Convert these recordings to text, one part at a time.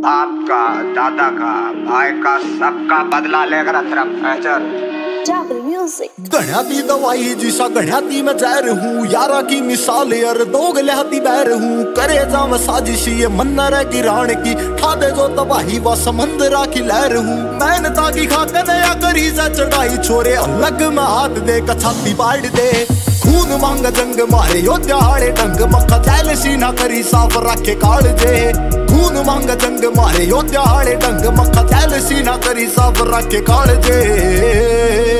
बाप का, दादा का, भाई का, सबका बदला लेकर गढ़िया दी दवाई जिसा गढ़िया दी मैं जहर हूँ, यारा की मिसाल यार दोगलिया दी बैर हूँ। करे जाव साजिश ये मन्नर है गिरान की, ठा दे जो तबाही व समंदरा की लहर हूँ। मेहनता की खाकर नया करी जा चढ़ाई छोरे, अलग में हाथ दे कछाती बाढ़ दे। खून मांग जंग मारे योद्धा हाड़े ढंग, मक्खा चैल सीना करी साफ रखे काल जे। खून मांग जंग मारे योद्धा हाड़े ढंग, मक्खा चैल सीना करी साफ रखे काल जे।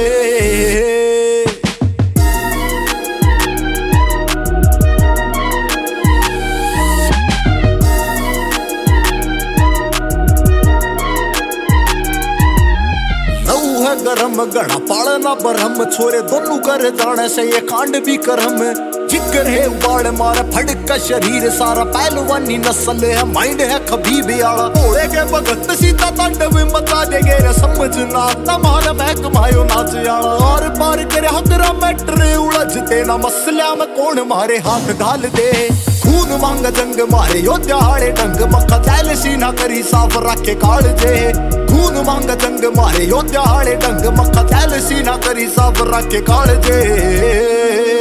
गरम गड़ा पालना बरम, छोरे दोनों कर जाने से ये कांड भी करम। जिगर है उबाड़ मारा फड़क का शरीर सारा, पहलवानी नस्ल है माइंड है खबीबे आला। घोड़े के भगत सीता तांडव मचा देगे रे, समझना तमारा मैं कमायो नाच आला। और पार करे हकरा मैटर उलझते ना, मसलिया में कौन मारे हाथ डाल दे। खून मांग जंग मारे योद्धा हाड़े ढंग, मक्खा चैल सीना करी साफ रखे काल जे। खून मांग जंग मारे योद्धा हाड़े ढंग, मक्खा चैल सीना करी साफ रखे काल जे।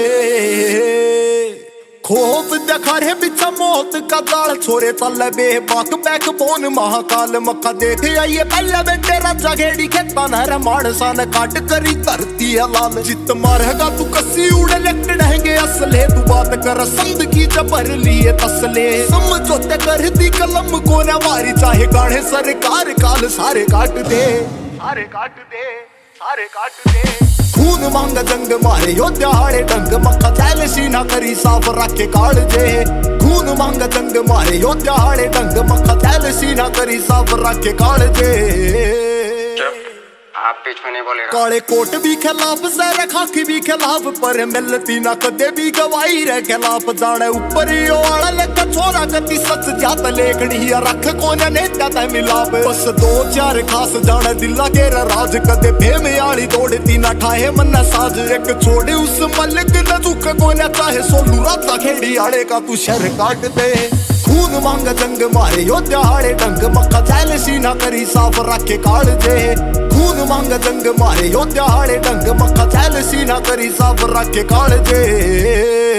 खोफ देखा रे बिचा मौत का दाल, छोरे तल बेबाक बैक बोन महाकाल। मक्खा देख आइए पहले बेटे राजा घेड़ी खेता नहर, मानसा ने काट करी धरती है लाल। जित मारेगा तू कसी उड़े लेट रहेंगे असले, तू बात कर संद की जबर लिए तसले। समझौते कर दी कलम को न वारी, चाहे गाढ़े सरकार काल सारे काट दे, सारे काट दे, सारे काट दे। खून मांग जंग मारे योद्धा हाड़े ढंग, मक्खा चैल सीना करी साफ रखे काल जे। खून मांग जंग मारे योद्धा हाड़े ढंग, मक्खा चैल सीना करी साफ रखे काल जे। आप बीच में नहीं बोलेगा। काले कोट भी खिलाफ जहर खाकी भी खिलाफ, पर मिलती ना कदे भी गवाही रे खिलाफ। जाने ऊपर वाला लगा छोरा कति सच जात लेखड़ी, रख कोने ने जाता मिलाप। बस दो चार खास जाने दिला के राज, कदे फेम आली दौड़ती ना ठाए मन साज। एक छोड़े उस मलिक न झुक कोने चाहे, सोलू राता खेड़ी आड़े का तू शर काट दे। खून मांग जंग मारे योद्धा हाड़े ढंग, मक्खा चैल सीना करी साफ रखे काल जे। खून मांग जंग मारे योद्धा हाड़े ढंग, मक्खा चैल सीना करी साफ रखे काल जे।